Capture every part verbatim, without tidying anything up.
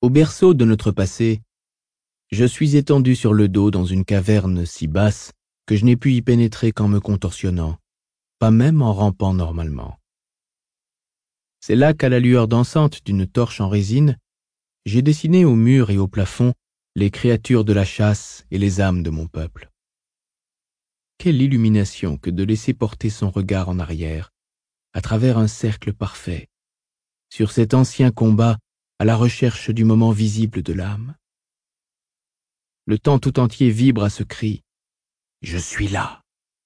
Au berceau de notre passé, je suis étendu sur le dos dans une caverne si basse que je n'ai pu y pénétrer qu'en me contorsionnant, pas même en rampant normalement. C'est là qu'à la lueur dansante d'une torche en résine, j'ai dessiné au mur et au plafond les créatures de la chasse et les âmes de mon peuple. Quelle illumination que de laisser porter son regard en arrière, à travers un cercle parfait, sur cet ancien combat à la recherche du moment visible de l'âme. Le temps tout entier vibre à ce cri « Je suis là ».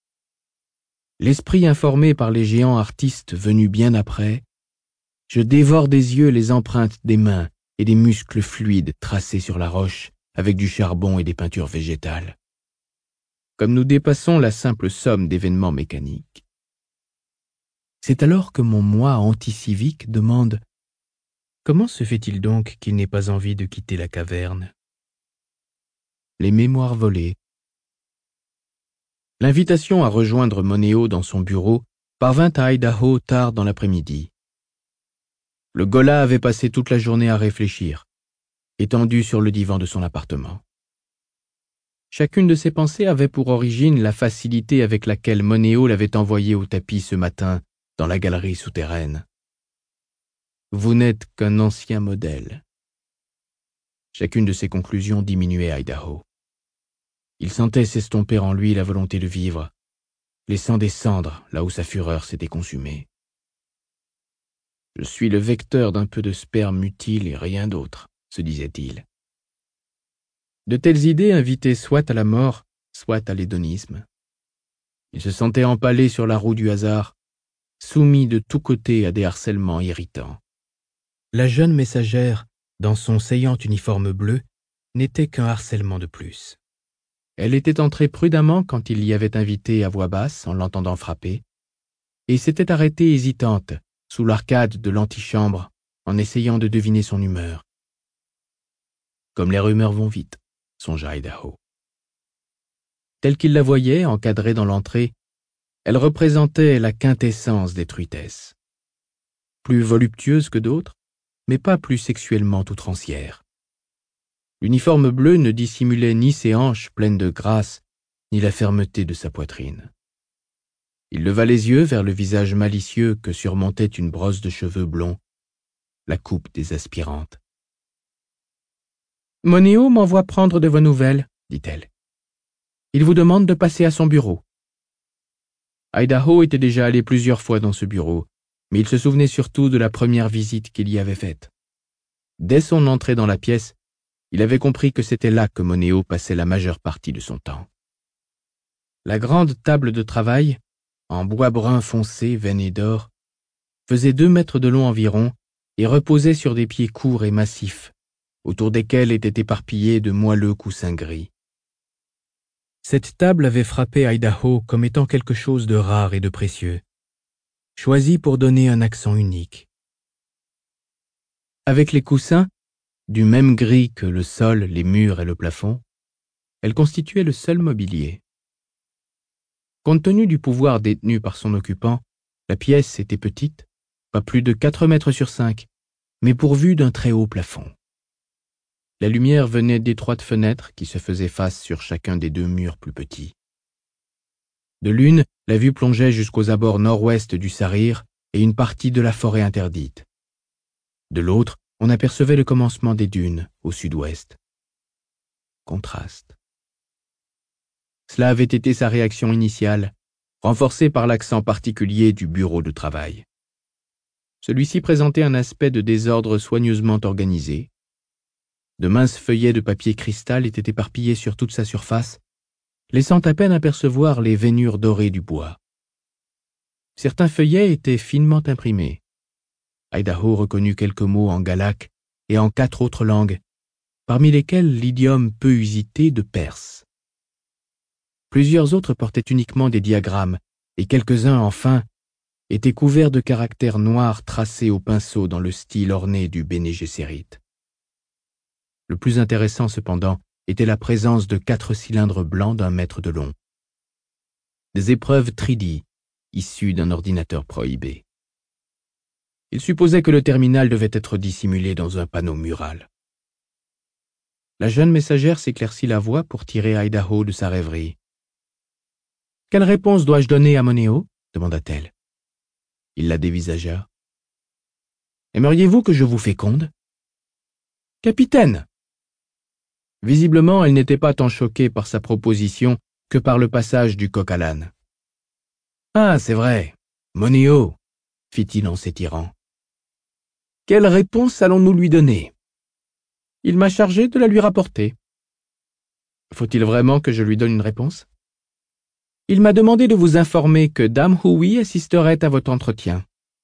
L'esprit informé par les géants artistes venus bien après, je dévore des yeux les empreintes des mains et des muscles fluides tracés sur la roche avec du charbon et des peintures végétales. Comme nous dépassons la simple somme d'événements mécaniques. C'est alors que mon moi anticivique demande « Comment se fait-il donc qu'il n'ait pas envie de quitter la caverne ?» Les mémoires volées. L'invitation à rejoindre Monéo dans son bureau parvint à Idaho tard dans l'après-midi. Le ghola avait passé toute la journée à réfléchir, étendu sur le divan de son appartement. Chacune de ses pensées avait pour origine la facilité avec laquelle Monéo l'avait envoyé au tapis ce matin dans la galerie souterraine. Vous n'êtes qu'un ancien modèle. Chacune de ses conclusions diminuait Idaho. Il sentait s'estomper en lui la volonté de vivre, laissant des cendres là où sa fureur s'était consumée. Je suis le vecteur d'un peu de sperme utile et rien d'autre, se disait-il. De telles idées invitaient soit à la mort, soit à l'hédonisme. Il se sentait empalé sur la roue du hasard, soumis de tous côtés à des harcèlements irritants. La jeune messagère, dans son saillant uniforme bleu, n'était qu'un harcèlement de plus. Elle était entrée prudemment quand il l'y avait invitée à voix basse en l'entendant frapper, et s'était arrêtée hésitante sous l'arcade de l'antichambre en essayant de deviner son humeur. Comme les rumeurs vont vite, songea Idaho. Telle qu'il la voyait, encadrée dans l'entrée, elle représentait la quintessence des truitesses. Plus voluptueuse que d'autres, mais pas plus sexuellement outrancière. L'uniforme bleu ne dissimulait ni ses hanches pleines de grâce, ni la fermeté de sa poitrine. Il leva les yeux vers le visage malicieux que surmontait une brosse de cheveux blonds, la coupe des aspirantes. « Monéo m'envoie prendre de vos nouvelles, » dit-elle. « Il vous demande de passer à son bureau. » Idaho était déjà allé plusieurs fois dans ce bureau, mais il se souvenait surtout de la première visite qu'il y avait faite. Dès son entrée dans la pièce, il avait compris que c'était là que Monéo passait la majeure partie de son temps. La grande table de travail, en bois brun foncé veiné d'or, faisait deux mètres de long environ et reposait sur des pieds courts et massifs, autour desquels étaient éparpillés de moelleux coussins gris. Cette table avait frappé Idaho comme étant quelque chose de rare et de précieux, choisi pour donner un accent unique. Avec les coussins, du même gris que le sol, les murs et le plafond, elle constituait le seul mobilier. Compte tenu du pouvoir détenu par son occupant, la pièce était petite, pas plus de quatre mètres sur cinq, mais pourvue d'un très haut plafond. La lumière venait d'étroites fenêtres qui se faisaient face sur chacun des deux murs plus petits. De l'une, la vue plongeait jusqu'aux abords nord-ouest du Sarir et une partie de la forêt interdite. De l'autre, on apercevait le commencement des dunes, au sud-ouest. Contraste. Cela avait été sa réaction initiale, renforcée par l'accent particulier du bureau de travail. Celui-ci présentait un aspect de désordre soigneusement organisé. De minces feuillets de papier cristal étaient éparpillés sur toute sa surface, laissant à peine apercevoir les veinures dorées du bois. Certains feuillets étaient finement imprimés. Idaho reconnut quelques mots en galak et en quatre autres langues, parmi lesquelles l'idiome peu usité de perse. Plusieurs autres portaient uniquement des diagrammes, et quelques-uns, enfin, étaient couverts de caractères noirs tracés au pinceau dans le style orné du Béné Gesserit. Le plus intéressant, cependant, était la présence de quatre cylindres blancs d'un mètre de long. Des épreuves trois D, issues d'un ordinateur prohibé. Il supposait que le terminal devait être dissimulé dans un panneau mural. La jeune messagère s'éclaircit la voix pour tirer Idaho de sa rêverie. « Quelle réponse dois-je donner à Moneo ?» demanda-t-elle. Il la dévisagea. « Aimeriez-vous que je vous féconde ?»« Capitaine !» Visiblement, elle n'était pas tant choquée par sa proposition que par le passage du coq à l'âne. « Ah, c'est vrai, Moneo !» fit-il en s'étirant. « Quelle réponse allons-nous lui donner ?» Il m'a chargé de la lui rapporter. Faut-il vraiment que je lui donne une réponse? Il m'a demandé de vous informer que Dame Huwi assisterait à votre entretien.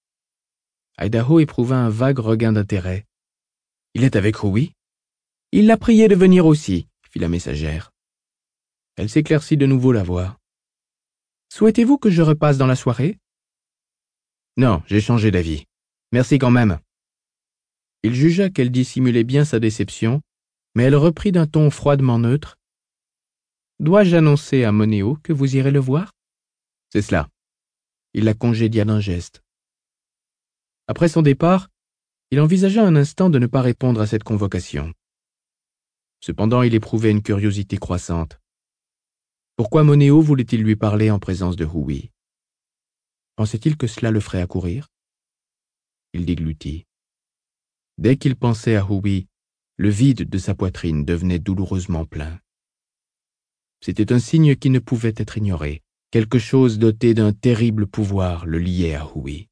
Idaho éprouva un vague regain d'intérêt. Il est avec Huwi? Il l'a prié de venir aussi, fit la messagère. Elle s'éclaircit de nouveau la voix. Souhaitez-vous que je repasse dans la soirée? Non, j'ai changé d'avis. Merci quand même. Il jugea qu'elle dissimulait bien sa déception, mais elle reprit d'un ton froidement neutre. Dois-je annoncer à Moneo que vous irez le voir? C'est cela. Il la congédia d'un geste. Après son départ, il envisagea un instant de ne pas répondre à cette convocation. Cependant, il éprouvait une curiosité croissante. Pourquoi Moneo voulait-il lui parler en présence de Huwi? Pensait-il que cela le ferait accourir? Il déglutit. Dès qu'il pensait à Huwi, le vide de sa poitrine devenait douloureusement plein. C'était un signe qui ne pouvait être ignoré. Quelque chose doté d'un terrible pouvoir le liait à Huwi.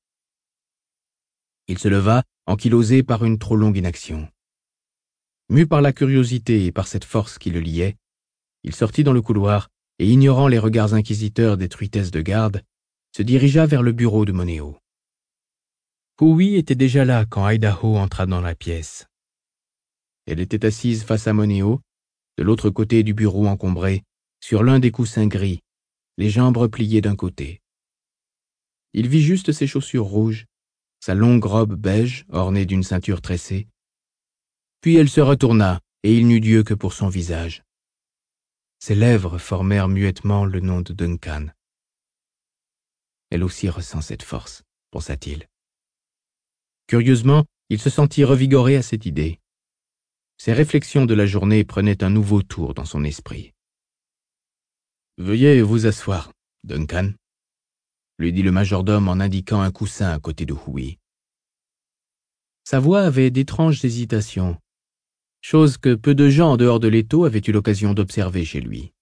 Il se leva, ankylosé par une trop longue inaction. Mu par la curiosité et par cette force qui le liait, il sortit dans le couloir et, ignorant les regards inquisiteurs des truitesses de garde, se dirigea vers le bureau de Moneo. Huwi était déjà là quand Idaho entra dans la pièce. Elle était assise face à Moneo, de l'autre côté du bureau encombré, sur l'un des coussins gris, les jambes repliées d'un côté. Il vit juste ses chaussures rouges, sa longue robe beige ornée d'une ceinture tressée. Puis elle se retourna, et il n'eut d'yeux que pour son visage. Ses lèvres formèrent muettement le nom de Duncan. Elle aussi ressent cette force, pensa-t-il. Curieusement, il se sentit revigoré à cette idée. Ses réflexions de la journée prenaient un nouveau tour dans son esprit. « Veuillez vous asseoir, Duncan », lui dit le majordome en indiquant un coussin à côté de Huwi. Sa voix avait d'étranges hésitations, chose que peu de gens en dehors de l'étau avaient eu l'occasion d'observer chez lui.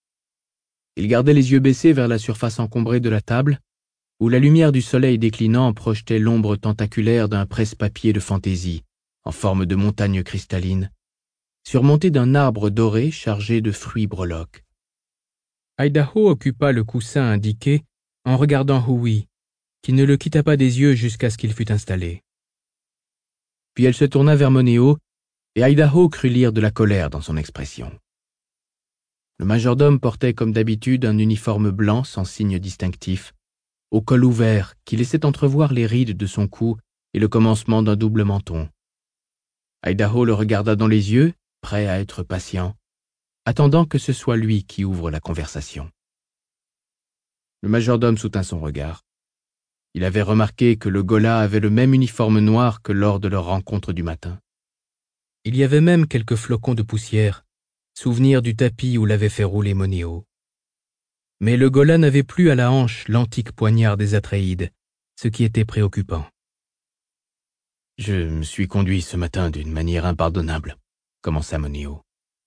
Il gardait les yeux baissés vers la surface encombrée de la table, où la lumière du soleil déclinant projetait l'ombre tentaculaire d'un presse-papier de fantaisie, en forme de montagne cristalline, surmonté d'un arbre doré chargé de fruits breloques. Idaho occupa le coussin indiqué en regardant Huwi, qui ne le quitta pas des yeux jusqu'à ce qu'il fût installé. Puis elle se tourna vers Moneo, et Idaho crut lire de la colère dans son expression. Le majordome portait comme d'habitude un uniforme blanc sans signe distinctif, au col ouvert qui laissait entrevoir les rides de son cou et le commencement d'un double menton. Idaho le regarda dans les yeux, prêt à être patient, attendant que ce soit lui qui ouvre la conversation. Le majordome soutint son regard. Il avait remarqué que le ghola avait le même uniforme noir que lors de leur rencontre du matin. Il y avait même quelques flocons de poussière, souvenir du tapis où l'avait fait rouler Moneo. Mais le ghola n'avait plus à la hanche l'antique poignard des Atréides, ce qui était préoccupant. « Je me suis conduit ce matin d'une manière impardonnable, » commença Moneo.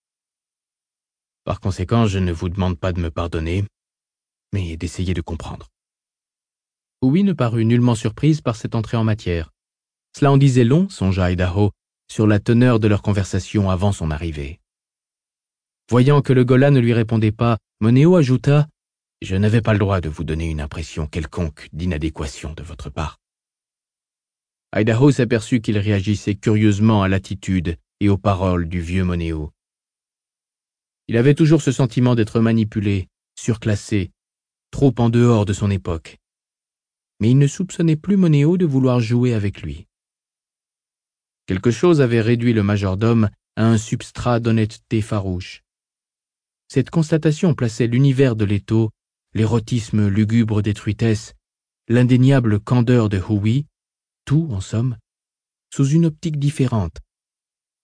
« Par conséquent, je ne vous demande pas de me pardonner, mais d'essayer de comprendre. » Huwi ne parut nullement surprise par cette entrée en matière. Cela en disait long, songea Idaho, sur la teneur de leur conversation avant son arrivée. Voyant que le ghola ne lui répondait pas, Moneo ajouta « Je n'avais pas le droit de vous donner une impression quelconque d'inadéquation de votre part. » Idaho s'aperçut qu'il réagissait curieusement à l'attitude et aux paroles du vieux Moneo. Il avait toujours ce sentiment d'être manipulé, surclassé, trop en dehors de son époque. Mais il ne soupçonnait plus Moneo de vouloir jouer avec lui. Quelque chose avait réduit le majordome à un substrat d'honnêteté farouche. Cette constatation plaçait l'univers de l'étau, l'érotisme lugubre des truitesses, l'indéniable candeur de Huwi, tout, en somme, sous une optique différente,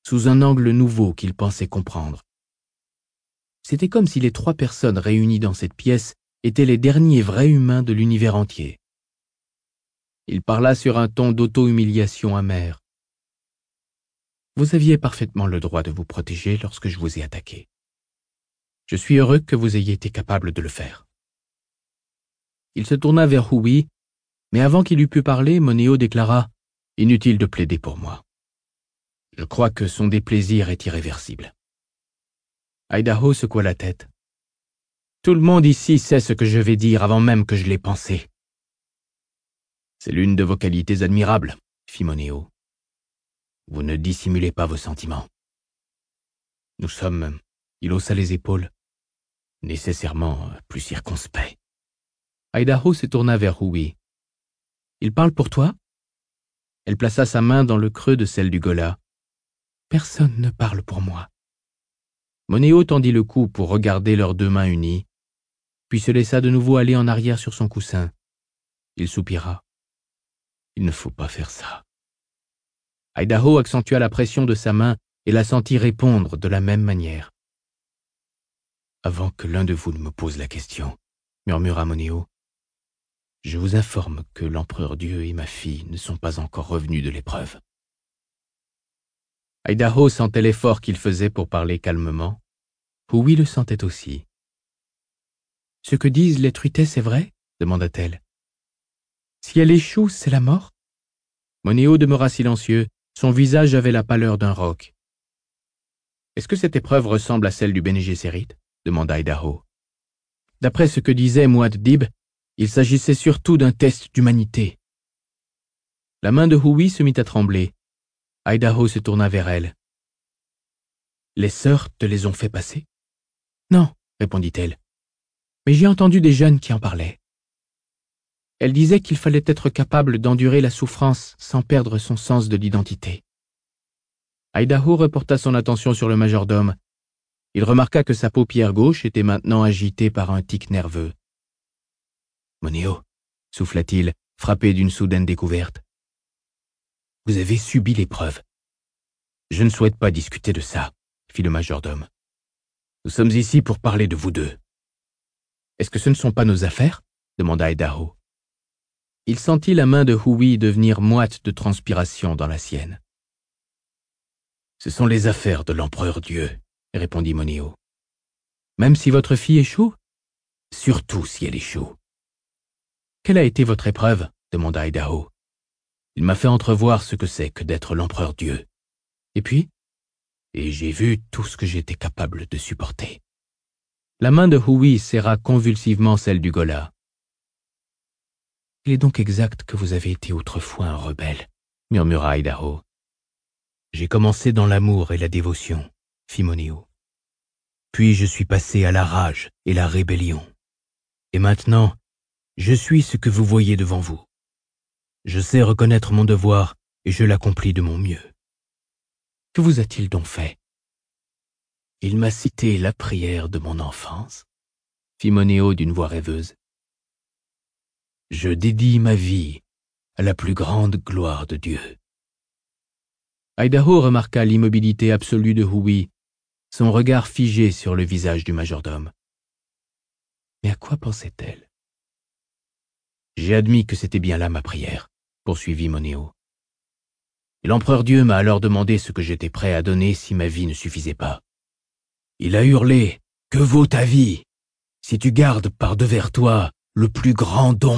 sous un angle nouveau qu'il pensait comprendre. C'était comme si les trois personnes réunies dans cette pièce étaient les derniers vrais humains de l'univers entier. Il parla sur un ton d'auto-humiliation amère. Vous aviez parfaitement le droit de vous protéger lorsque je vous ai attaqué. Je suis heureux que vous ayez été capable de le faire. Il se tourna vers Hui, mais avant qu'il eût pu parler, Moneo déclara « Inutile de plaider pour moi. Je crois que son déplaisir est irréversible. » Idaho secoua la tête. « Tout le monde ici sait ce que je vais dire avant même que je l'ai pensé. »« C'est l'une de vos qualités admirables, » fit Moneo. « Vous ne dissimulez pas vos sentiments. Nous sommes, » il haussa les épaules, « nécessairement plus circonspects. » Idaho se tourna vers Hui. « Il parle pour toi ?» Elle plaça sa main dans le creux de celle du Gola. « Personne ne parle pour moi. » Moneo tendit le cou pour regarder leurs deux mains unies, puis se laissa de nouveau aller en arrière sur son coussin. Il soupira. « Il ne faut pas faire ça. » Idaho accentua la pression de sa main et la sentit répondre de la même manière. « Avant que l'un de vous ne me pose la question, » murmura Moneo, « je vous informe que l'empereur Dieu et ma fille ne sont pas encore revenus de l'épreuve. » Idaho sentait l'effort qu'il faisait pour parler calmement. Hui le sentait aussi. « Ce que disent les truitesses est vrai ?» demanda-t-elle. « Si elle échoue, c'est la mort ?» Moneo demeura silencieux, son visage avait la pâleur d'un roc. « Est-ce que cette épreuve ressemble à celle du Bene Gesserit ?» demanda Idaho. D'après ce que disait Muad'Dib, il s'agissait surtout d'un test d'humanité. La main de Hui se mit à trembler. Idaho se tourna vers elle. « Les sœurs te les ont fait passer ?»« Non, » répondit-elle. « Mais j'ai entendu des jeunes qui en parlaient. » Elle disait qu'il fallait être capable d'endurer la souffrance sans perdre son sens de l'identité. Idaho reporta son attention sur le majordome. Il remarqua que sa paupière gauche était maintenant agitée par un tic nerveux. « Moneo, » souffla-t-il, frappé d'une soudaine découverte. « Vous avez subi l'épreuve. »« Je ne souhaite pas discuter de ça, » fit le majordome. « Nous sommes ici pour parler de vous deux. »« Est-ce que ce ne sont pas nos affaires ?» demanda Idaho. Il sentit la main de Hui devenir moite de transpiration dans la sienne. « Ce sont les affaires de l'empereur Dieu, » répondit Moneo. « Même si votre fille échoue ?»« Surtout si elle échoue. »« Quelle a été votre épreuve ?» demanda Idaho. « Il m'a fait entrevoir ce que c'est que d'être l'empereur Dieu. Et puis ? Et j'ai vu tout ce que j'étais capable de supporter. » La main de Hui serra convulsivement celle du Gola. « Il est donc exact que vous avez été autrefois un rebelle, » murmura Idaho. « J'ai commencé dans l'amour et la dévotion, » fit Moneo. « Puis je suis passé à la rage et la rébellion. Et maintenant, je suis ce que vous voyez devant vous. Je sais reconnaître mon devoir et je l'accomplis de mon mieux. » Que vous a-t-il donc fait ? Il m'a cité la prière de mon enfance, fit Moneo d'une voix rêveuse. Je dédie ma vie à la plus grande gloire de Dieu. Idaho remarqua l'immobilité absolue de Hui, son regard figé sur le visage du majordome. Mais à quoi pensait-elle ? J'ai admis que c'était bien là ma prière, poursuivit Moneo. Et l'empereur Dieu m'a alors demandé ce que j'étais prêt à donner si ma vie ne suffisait pas. Il a hurlé « Que vaut ta vie si tu gardes par devers toi le plus grand don ?»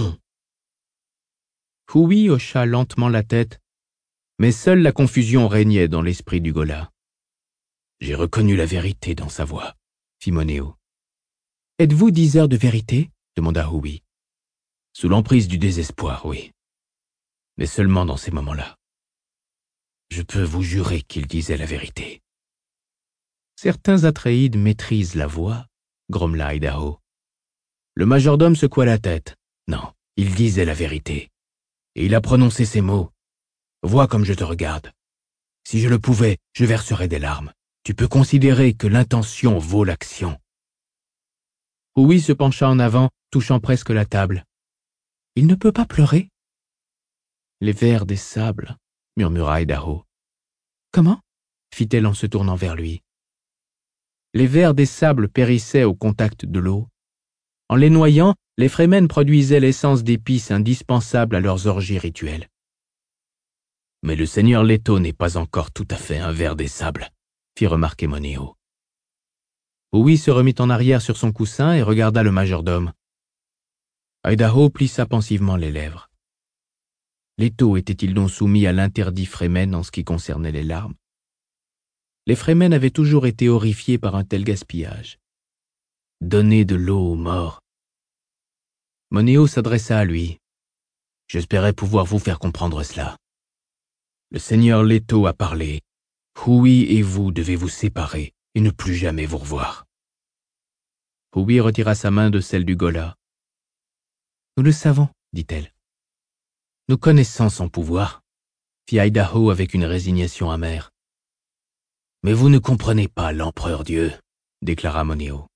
Hui hocha lentement la tête, mais seule la confusion régnait dans l'esprit du Gola. « J'ai reconnu la vérité dans sa voix, » fit Moneo. « Êtes-vous diseur de vérité ?» demanda Hui. « Sous l'emprise du désespoir, oui. Mais seulement dans ces moments-là. Je peux vous jurer qu'il disait la vérité. » Certains Atréides maîtrisent la voix, grommela Idaho. Le majordome secoua la tête. Non, il disait la vérité. Et il a prononcé ces mots. Vois comme je te regarde. Si je le pouvais, je verserais des larmes. Tu peux considérer que l'intention vaut l'action. Hui se pencha en avant, touchant presque la table. Il ne peut pas pleurer. Les vers des sables, murmura Idaho. Comment ? fit-elle en se tournant vers lui. Les vers des sables périssaient au contact de l'eau. En les noyant, les Fremen produisaient l'essence d'épices indispensable à leurs orgies rituelles. Mais le seigneur Leto n'est pas encore tout à fait un ver des sables, fit remarquer Moneo. Huwi se remit en arrière sur son coussin et regarda le majordome. Idaho plissa pensivement les lèvres. Leto était-il donc soumis à l'interdit Fremen en ce qui concernait les larmes? Les Fremen avaient toujours été horrifiés par un tel gaspillage. Donner de l'eau aux morts. Moneo s'adressa à lui. J'espérais pouvoir vous faire comprendre cela. Le seigneur Leto a parlé. Huwi et vous devez vous séparer et ne plus jamais vous revoir. Huwi retira sa main de celle du Ghola. Nous le savons, dit-elle. Nous connaissons son pouvoir, fit Idaho avec une résignation amère. Mais vous ne comprenez pas l'empereur Dieu, déclara Moneo.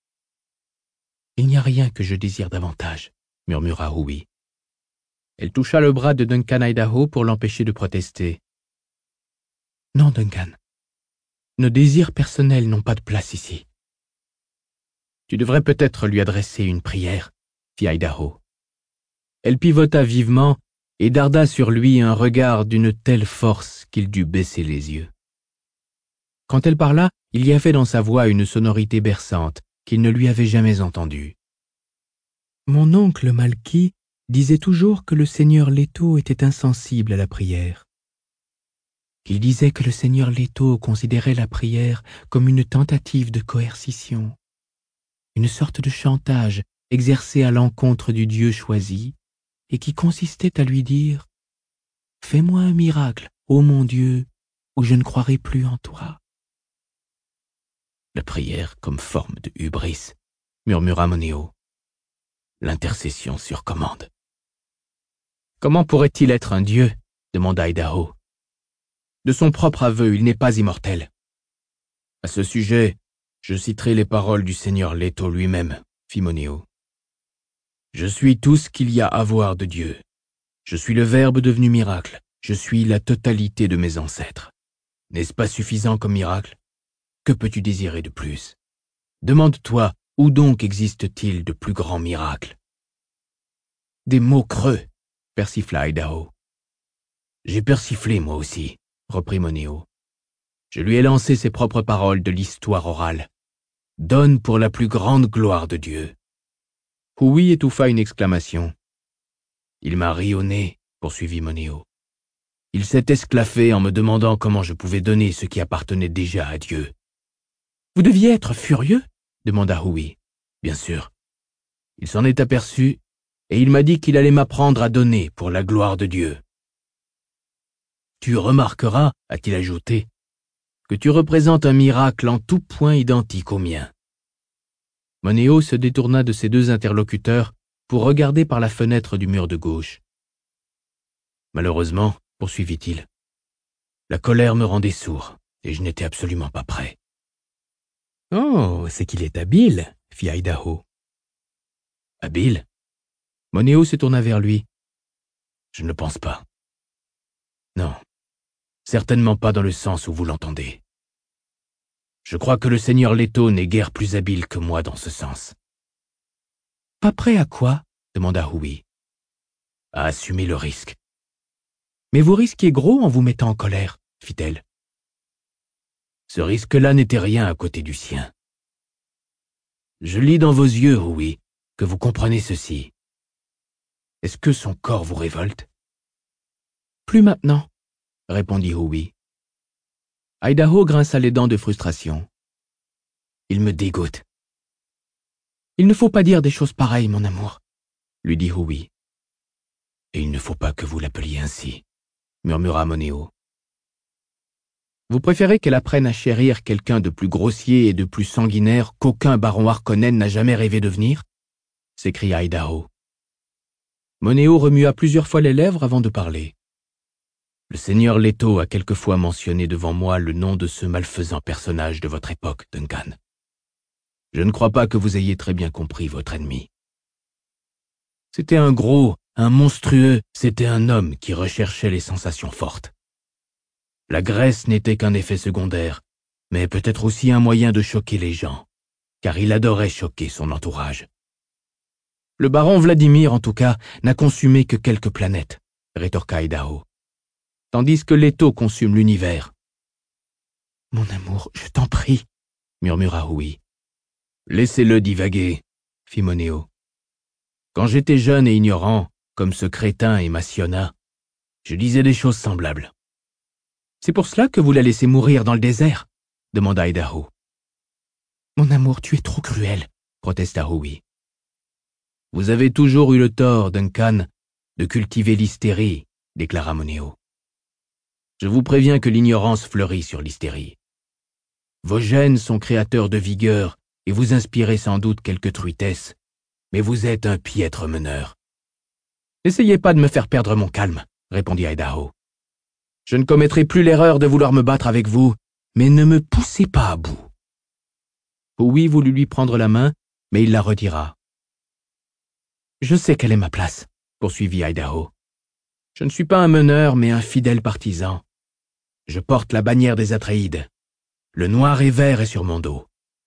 Il n'y a rien que je désire davantage, murmura Huwi. Elle toucha le bras de Duncan Idaho pour l'empêcher de protester. Non, Duncan. Nos désirs personnels n'ont pas de place ici. Tu devrais peut-être lui adresser une prière, fit Idaho. Elle pivota vivement et darda sur lui un regard d'une telle force qu'il dut baisser les yeux. Quand elle parla, il y avait dans sa voix une sonorité berçante qu'il ne lui avait jamais entendue. Mon oncle Malky disait toujours que le seigneur Leto était insensible à la prière. Il disait que le seigneur Leto considérait la prière comme une tentative de coercition, une sorte de chantage exercé à l'encontre du Dieu choisi et qui consistait à lui dire « Fais-moi un miracle, ô mon Dieu, ou je ne croirai plus en toi. » La prière comme forme de hubris, murmura Moneo. L'intercession sur commande. Comment pourrait-il être un dieu? Demanda Idaho. De son propre aveu, il n'est pas immortel. À ce sujet, je citerai les paroles du seigneur Leto lui-même, fit Moneo. Je suis tout ce qu'il y a à voir de Dieu. Je suis le Verbe devenu miracle. Je suis la totalité de mes ancêtres. N'est-ce pas suffisant comme miracle? Que peux-tu désirer de plus? Demande-toi, où donc existe-t-il de plus grands miracles? Des mots creux, persifla Idaho. J'ai persiflé moi aussi, reprit Moneo. Je lui ai lancé ses propres paroles de l'histoire orale. Donne pour la plus grande gloire de Dieu. Huwi étouffa une exclamation. Il m'a ri au nez, poursuivit Moneo. Il s'est esclaffé en me demandant comment je pouvais donner ce qui appartenait déjà à Dieu. Vous deviez être furieux? Demanda Huwi. Bien sûr. Il s'en est aperçu et il m'a dit qu'il allait m'apprendre à donner pour la gloire de Dieu. Tu remarqueras, a-t-il ajouté, que tu représentes un miracle en tout point identique au mien. Moneo se détourna de ses deux interlocuteurs pour regarder par la fenêtre du mur de gauche. Malheureusement, poursuivit-il, la colère me rendait sourd et je n'étais absolument pas prêt. Oh, c'est qu'il est habile, fit Idaho. Habile? Moneo se tourna vers lui. Je ne le pense pas. Non, certainement pas dans le sens où vous l'entendez. Je crois que le seigneur Leto n'est guère plus habile que moi dans ce sens. Pas prêt à quoi? Demanda Huwi. À assumer le risque. Mais vous risquiez gros en vous mettant en colère, fit-elle. Ce risque-là n'était rien à côté du sien. Je lis dans vos yeux, Huwi, que vous comprenez ceci. Est-ce que son corps vous révolte? Plus maintenant, répondit Huwi. Idaho grinça les dents de frustration. Il me dégoûte. Il ne faut pas dire des choses pareilles, mon amour, lui dit Huwi. Et il ne faut pas que vous l'appeliez ainsi, murmura Moneo. Vous préférez qu'elle apprenne à chérir quelqu'un de plus grossier et de plus sanguinaire qu'aucun baron Harkonnen n'a jamais rêvé de devenir? S'écria Idaho. Moneo remua plusieurs fois les lèvres avant de parler. Le seigneur Leto a quelquefois mentionné devant moi le nom de ce malfaisant personnage de votre époque, Duncan. Je ne crois pas que vous ayez très bien compris votre ennemi. C'était un gros, un monstrueux, c'était un homme qui recherchait les sensations fortes. La graisse n'était qu'un effet secondaire, mais peut-être aussi un moyen de choquer les gens, car il adorait choquer son entourage. Le baron Vladimir, en tout cas, n'a consumé que quelques planètes, rétorqua Idaho, tandis que Leto consume l'univers. Mon amour, je t'en prie, murmura Hui. Laissez-le divaguer, fit Monéo. Quand j'étais jeune et ignorant, comme ce crétin et Massiona, je disais des choses semblables. C'est pour cela que vous la laissez mourir dans le désert, demanda Idaho. Mon amour, tu es trop cruel, protesta Hui. Vous avez toujours eu le tort, Duncan, de cultiver l'hystérie, déclara Monéo. Je vous préviens que l'ignorance fleurit sur l'hystérie. Vos gènes sont créateurs de vigueur et vous inspirez sans doute quelque truitesse, mais vous êtes un piètre meneur. N'essayez pas de me faire perdre mon calme, répondit Idaho. Je ne commettrai plus l'erreur de vouloir me battre avec vous, mais ne me poussez pas à bout. Hui voulut lui prendre la main, mais il la retira. Je sais quelle est ma place, poursuivit Idaho. Je ne suis pas un meneur, mais un fidèle partisan. Je porte la bannière des Atréides. Le noir et vert est sur mon dos.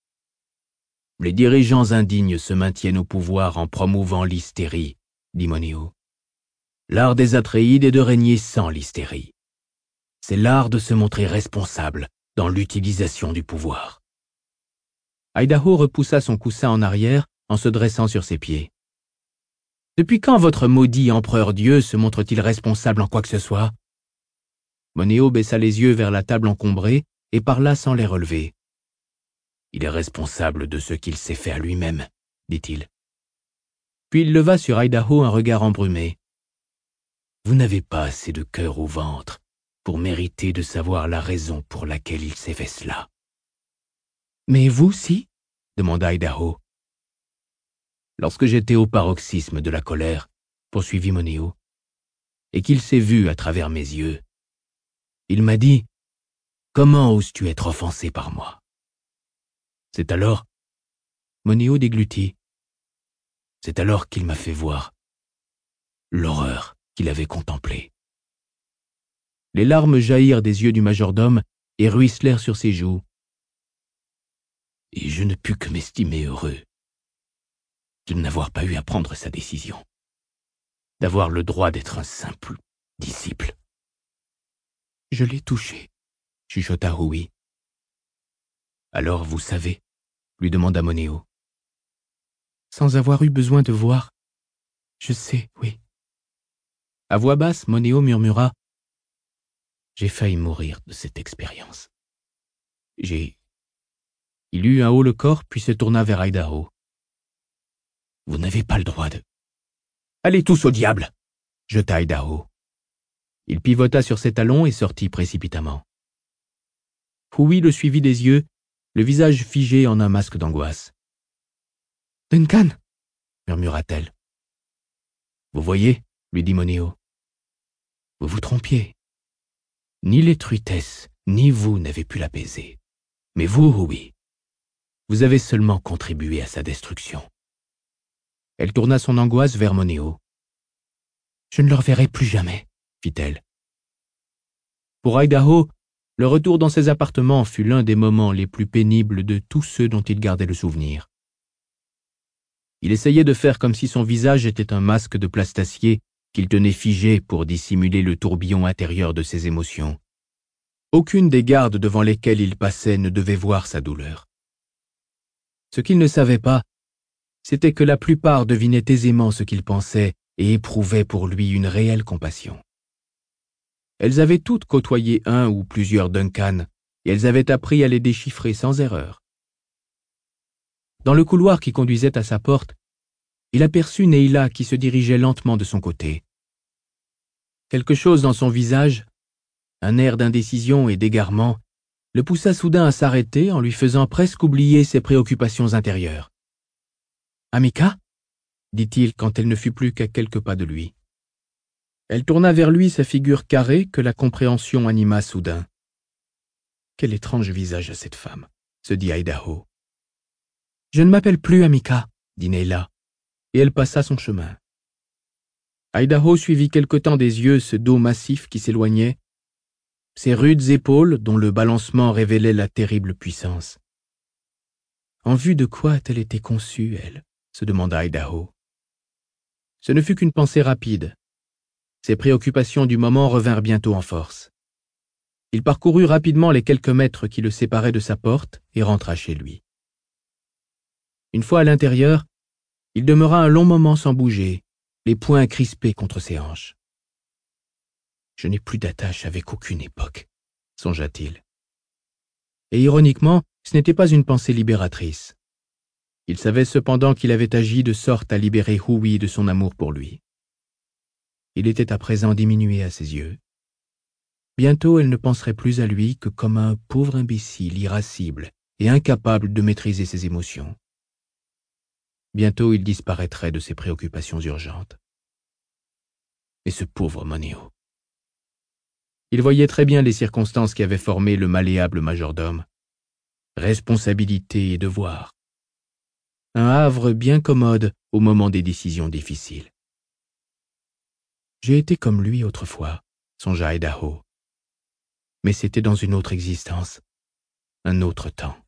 Les dirigeants indignes se maintiennent au pouvoir en promouvant l'hystérie, dit Monéo. L'art des Atréides est de régner sans l'hystérie. C'est l'art de se montrer responsable dans l'utilisation du pouvoir. Idaho repoussa son coussin en arrière en se dressant sur ses pieds. Depuis quand votre maudit empereur-dieu se montre-t-il responsable en quoi que ce soit? Monéo baissa les yeux vers la table encombrée et parla sans les relever. Il est responsable de ce qu'il s'est fait à lui-même, dit-il. Puis il leva sur Idaho un regard embrumé. Vous n'avez pas assez de cœur au ventre pour mériter de savoir la raison pour laquelle il s'est fait cela. Mais vous, si? demanda Idaho. Lorsque j'étais au paroxysme de la colère, poursuivit Monéo, et qu'il s'est vu à travers mes yeux, il m'a dit « Comment oses-tu être offensé par moi ?» C'est alors, Monéo déglutit, c'est alors qu'il m'a fait voir l'horreur qu'il avait contemplée. Les larmes jaillirent des yeux du majordome et ruisselèrent sur ses joues. Et je ne pus que m'estimer heureux de n'avoir pas eu à prendre sa décision, d'avoir le droit d'être un simple disciple. Je l'ai touché, chuchota Hui. Alors vous savez, lui demanda Monéo. Sans avoir eu besoin de voir, je sais, oui. À voix basse, Monéo murmura. J'ai failli mourir de cette expérience. J'ai... Il eut un haut-le-corps, puis se tourna vers Idaho. Vous n'avez pas le droit de... Allez tous au diable, jeta Idaho. Il pivota sur ses talons et sortit précipitamment. Hui le suivit des yeux, le visage figé en un masque d'angoisse. « Duncan !» murmura-t-elle. « Vous voyez, lui dit Monéo. Vous vous trompiez. Ni les truitesses, ni vous n'avez pu l'apaiser. Mais vous, oui. Vous avez seulement contribué à sa destruction. » Elle tourna son angoisse vers Monéo. « Je ne le reverrai plus jamais, » fit-elle. Pour Idaho, le retour dans ses appartements fut l'un des moments les plus pénibles de tous ceux dont il gardait le souvenir. Il essayait de faire comme si son visage était un masque de plastacier qu'il tenait figé pour dissimuler le tourbillon intérieur de ses émotions. Aucune des gardes devant lesquelles il passait ne devait voir sa douleur. Ce qu'il ne savait pas, c'était que la plupart devinaient aisément ce qu'il pensait et éprouvaient pour lui une réelle compassion. Elles avaient toutes côtoyé un ou plusieurs Duncan, et elles avaient appris à les déchiffrer sans erreur. Dans le couloir qui conduisait à sa porte, il aperçut Neila qui se dirigeait lentement de son côté. Quelque chose dans son visage, un air d'indécision et d'égarement, le poussa soudain à s'arrêter en lui faisant presque oublier ses préoccupations intérieures. « Amika ?» dit-il quand elle ne fut plus qu'à quelques pas de lui. Elle tourna vers lui sa figure carrée que la compréhension anima soudain. « Quel étrange visage à cette femme !» se dit Idaho. « Je ne m'appelle plus Amika, » dit Neila, et elle passa son chemin. Idaho suivit quelque temps des yeux ce dos massif qui s'éloignait, ses rudes épaules dont le balancement révélait la terrible puissance. En vue de quoi a-t-elle été conçue, elle? Se demanda Idaho. Ce ne fut qu'une pensée rapide. Ses préoccupations du moment revinrent bientôt en force. Il parcourut rapidement les quelques mètres qui le séparaient de sa porte et rentra chez lui. Une fois à l'intérieur, il demeura un long moment sans bouger, les poings crispés contre ses hanches. « Je n'ai plus d'attache avec aucune époque », songea-t-il. Et ironiquement, ce n'était pas une pensée libératrice. Il savait cependant qu'il avait agi de sorte à libérer Hughie de son amour pour lui. Il était à présent diminué à ses yeux. Bientôt, elle ne penserait plus à lui que comme à un pauvre imbécile irascible et incapable de maîtriser ses émotions. Bientôt, il disparaîtrait de ses préoccupations urgentes. Et ce pauvre Moneo. Il voyait très bien les circonstances qui avaient formé le malléable majordome. Responsabilité et devoir. Un havre bien commode au moment des décisions difficiles. J'ai été comme lui autrefois, songea Idaho. Mais c'était dans une autre existence, un autre temps.